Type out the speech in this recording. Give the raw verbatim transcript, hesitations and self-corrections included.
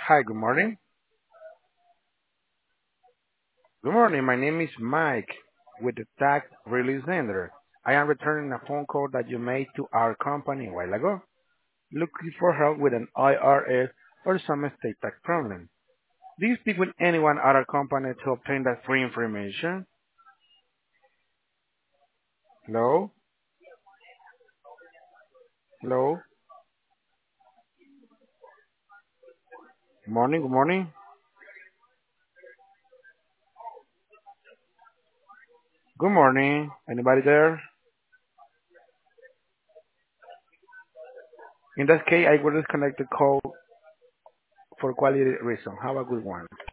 Hi, good morning. Good morning. My name is Mike with the Tax Release Center. I am returning a phone call that you made to our company a while ago, looking for help with an I R S or some estate tax problem. Do you speak with anyone at our company to obtain that free information? Hello? Hello? Good morning, good morning. Good morning. Anybody there? In that case, I will disconnect the call for quality reason. Have a good one.